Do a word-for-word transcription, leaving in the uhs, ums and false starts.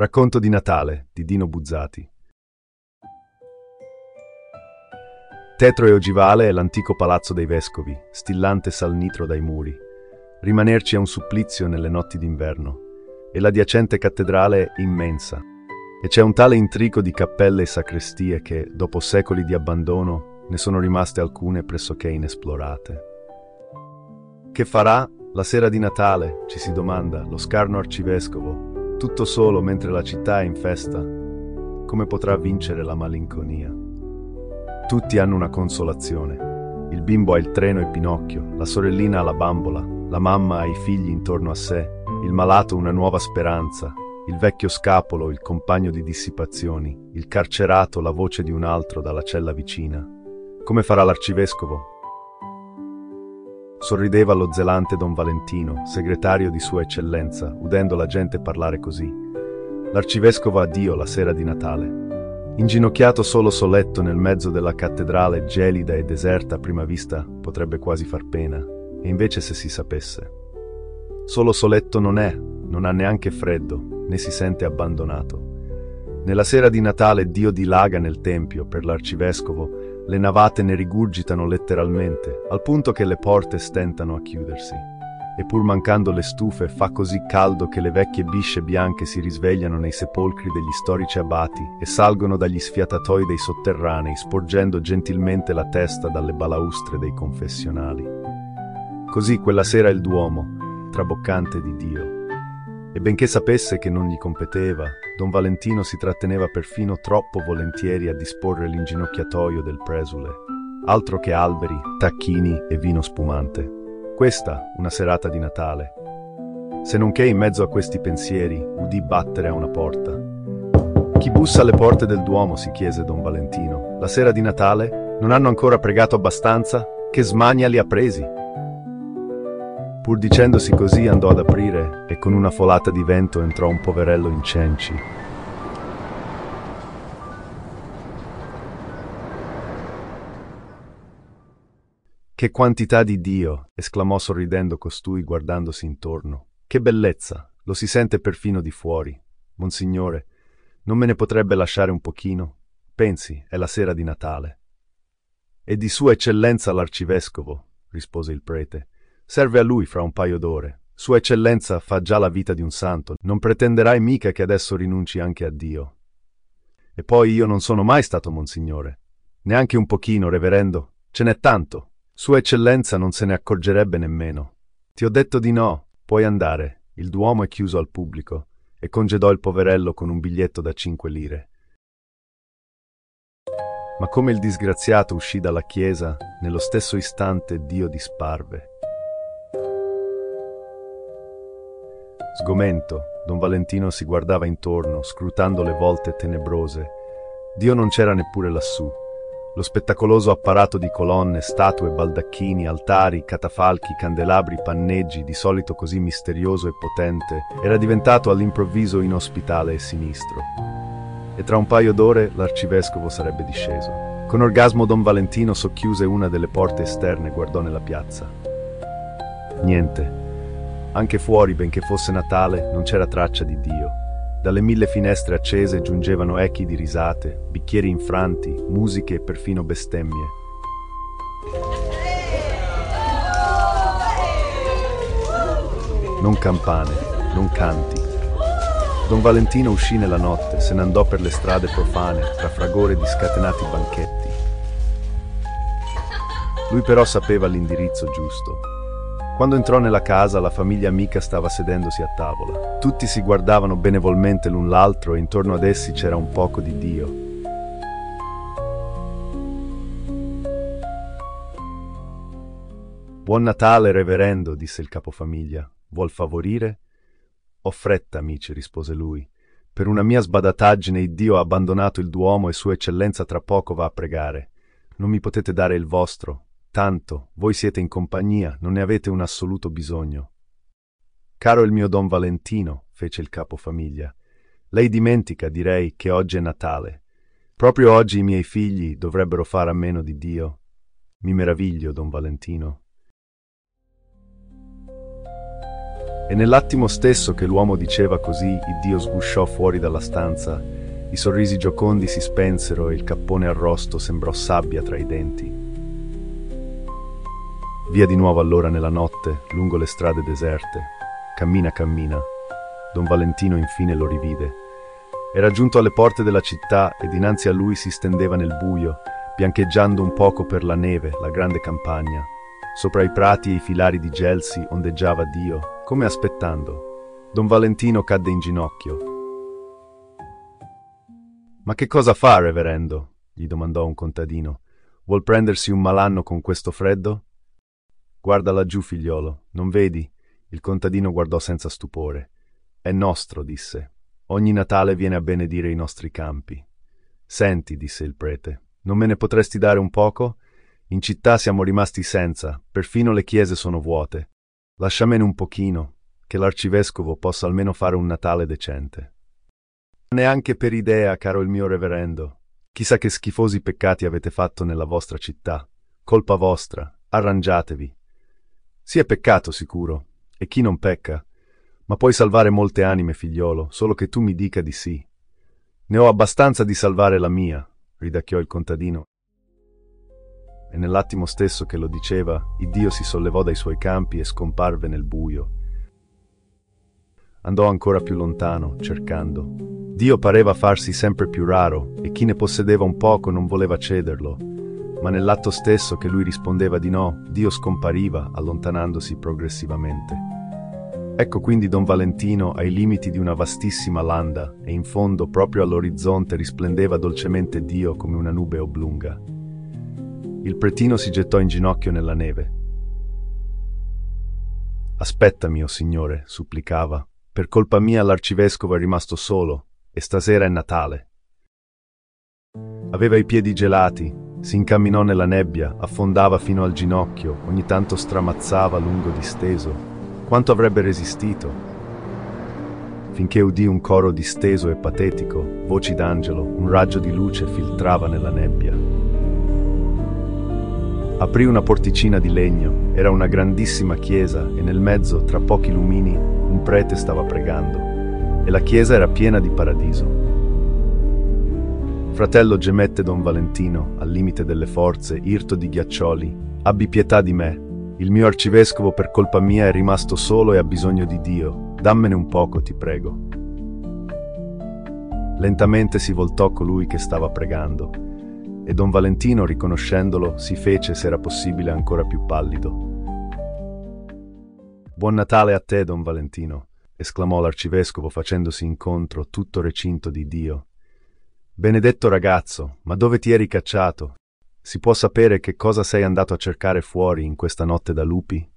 Racconto di Natale di Dino Buzzati. Tetro e ogivale è l'antico palazzo dei vescovi, stillante salnitro dai muri. Rimanerci è un supplizio nelle notti d'inverno, e l'adiacente cattedrale è immensa. E c'è un tale intrico di cappelle e sacrestie che, dopo secoli di abbandono, ne sono rimaste alcune pressoché inesplorate. Che farà la sera di Natale, ci si domanda, lo scarno arcivescovo, tutto solo mentre la città è in festa? Come potrà vincere la malinconia? Tutti hanno una consolazione. Il bimbo ha il treno e Pinocchio, la sorellina ha la bambola, la mamma ha i figli intorno a sé, il malato una nuova speranza, il vecchio scapolo il compagno di dissipazioni, il carcerato la voce di un altro dalla cella vicina. Come farà l'arcivescovo? Sorrideva lo zelante Don Valentino, segretario di Sua Eccellenza, udendo la gente parlare così. L'arcivescovo ha Dio la sera di Natale. Inginocchiato solo soletto nel mezzo della cattedrale gelida e deserta a prima vista potrebbe quasi far pena, e invece se si sapesse. Solo soletto non è, non ha neanche freddo, né si sente abbandonato. Nella sera di Natale Dio dilaga nel tempio, per l'arcivescovo, le navate ne rigurgitano letteralmente, al punto che le porte stentano a chiudersi. E pur mancando le stufe, fa così caldo che le vecchie bisce bianche si risvegliano nei sepolcri degli storici abati e salgono dagli sfiatatoi dei sotterranei, sporgendo gentilmente la testa dalle balaustre dei confessionali. Così quella sera il Duomo, traboccante di Dio. E benché sapesse che non gli competeva, Don Valentino si tratteneva perfino troppo volentieri a disporre l'inginocchiatoio del presule. Altro che alberi, tacchini e vino spumante. Questa, una serata di Natale. Se non che in mezzo a questi pensieri udì battere a una porta. Chi bussa alle porte del Duomo? Si chiese Don Valentino. La sera di Natale? Non hanno ancora pregato abbastanza? Che smania li ha presi? Pur dicendosi così andò ad aprire e con una folata di vento entrò un poverello in cenci. Che quantità di Dio! Esclamò sorridendo costui guardandosi intorno. Che bellezza! Lo si sente perfino di fuori. Monsignore, non me ne potrebbe lasciare un pochino? Pensi, è la sera di Natale. E di Sua Eccellenza l'arcivescovo, rispose il prete. Serve a lui fra un paio d'ore. Sua Eccellenza fa già la vita di un santo. Non pretenderai mica che adesso rinunci anche a Dio. E poi io non sono mai stato monsignore. Neanche un pochino, reverendo. Ce n'è tanto. Sua Eccellenza non se ne accorgerebbe nemmeno. Ti ho detto di no. Puoi andare. Il Duomo è chiuso al pubblico. E congedò il poverello con un biglietto da cinque lire. Ma come il disgraziato uscì dalla chiesa, nello stesso istante Dio disparve. Sgomento, Don Valentino si guardava intorno, scrutando le volte tenebrose. Dio non c'era neppure lassù. Lo spettacoloso apparato di colonne, statue, baldacchini, altari, catafalchi, candelabri, panneggi, di solito così misterioso e potente, era diventato all'improvviso inospitale e sinistro. E tra un paio d'ore l'arcivescovo sarebbe disceso. Con orgasmo Don Valentino socchiuse una delle porte esterne e guardò nella piazza. Niente. Anche fuori, benché fosse Natale, non c'era traccia di Dio. Dalle mille finestre accese giungevano echi di risate, bicchieri infranti, musiche e perfino bestemmie. Non campane, non canti. Don Valentino uscì nella notte, se ne andò per le strade profane, tra fragore di scatenati banchetti. Lui però sapeva l'indirizzo giusto. Quando entrò nella casa, la famiglia amica stava sedendosi a tavola. Tutti si guardavano benevolmente l'un l'altro e intorno ad essi c'era un poco di Dio. Buon Natale, reverendo, disse il capofamiglia. Vuol favorire? Ho fretta, amici, rispose lui. Per una mia sbadataggine Dio ha abbandonato il Duomo e Sua Eccellenza tra poco va a pregare. Non mi potete dare il vostro? Tanto, voi siete in compagnia, non ne avete un assoluto bisogno. Caro il mio Don Valentino, fece il capofamiglia, lei dimentica, direi, che oggi è Natale. Proprio oggi i miei figli dovrebbero fare a meno di Dio. Mi meraviglio, Don Valentino. E nell'attimo stesso che l'uomo diceva così, il Dio sgusciò fuori dalla stanza, i sorrisi giocondi si spensero e il cappone arrosto sembrò sabbia tra i denti. Via di nuovo allora nella notte, lungo le strade deserte. Cammina, cammina. Don Valentino infine lo rivide. Era giunto alle porte della città e dinanzi a lui si stendeva nel buio, biancheggiando un poco per la neve, la grande campagna. Sopra i prati e i filari di gelsi ondeggiava Dio, come aspettando. Don Valentino cadde in ginocchio. «Ma che cosa fa, reverendo?» gli domandò un contadino. «Vuol prendersi un malanno con questo freddo?» «Guarda laggiù, figliolo, non vedi?» Il contadino guardò senza stupore. «È nostro», disse. «Ogni Natale viene a benedire i nostri campi». «Senti», disse il prete, «non me ne potresti dare un poco? In città siamo rimasti senza, perfino le chiese sono vuote. Lasciamene un pochino, che l'arcivescovo possa almeno fare un Natale decente». «Neanche per idea, caro il mio reverendo. Chissà che schifosi peccati avete fatto nella vostra città. Colpa vostra, arrangiatevi». «Sì, è peccato sicuro, e chi non pecca? Ma puoi salvare molte anime, figliolo, solo che tu mi dica di sì». «Ne ho abbastanza di salvare la mia», ridacchiò il contadino. E nell'attimo stesso che lo diceva, il Dio si sollevò dai suoi campi e scomparve nel buio. Andò ancora più lontano, cercando. Dio pareva farsi sempre più raro, e chi ne possedeva un poco non voleva cederlo. Ma nell'atto stesso che lui rispondeva di no, Dio scompariva, allontanandosi progressivamente. Ecco quindi Don Valentino ai limiti di una vastissima landa, e in fondo, proprio all'orizzonte, risplendeva dolcemente Dio come una nube oblunga. Il pretino si gettò in ginocchio nella neve. «Aspettami, o Signore», supplicava. «Per colpa mia l'arcivescovo è rimasto solo, e stasera è Natale». Aveva i piedi gelati, si incamminò nella nebbia, affondava fino al ginocchio, ogni tanto stramazzava lungo disteso. Quanto avrebbe resistito? Finché udì un coro disteso e patetico, voci d'angelo, un raggio di luce filtrava nella nebbia. Aprì una porticina di legno, era una grandissima chiesa e nel mezzo, tra pochi lumini, un prete stava pregando. E la chiesa era piena di paradiso. «Fratello», gemette Don Valentino, al limite delle forze, irto di ghiaccioli, «abbi pietà di me. Il mio arcivescovo per colpa mia è rimasto solo e ha bisogno di Dio. Dammene un poco, ti prego». Lentamente si voltò colui che stava pregando, e Don Valentino, riconoscendolo, si fece, se era possibile, ancora più pallido. «Buon Natale a te, Don Valentino», esclamò l'arcivescovo facendosi incontro, tutto recinto di Dio. «Benedetto ragazzo, ma dove ti eri cacciato? Si può sapere che cosa sei andato a cercare fuori in questa notte da lupi?»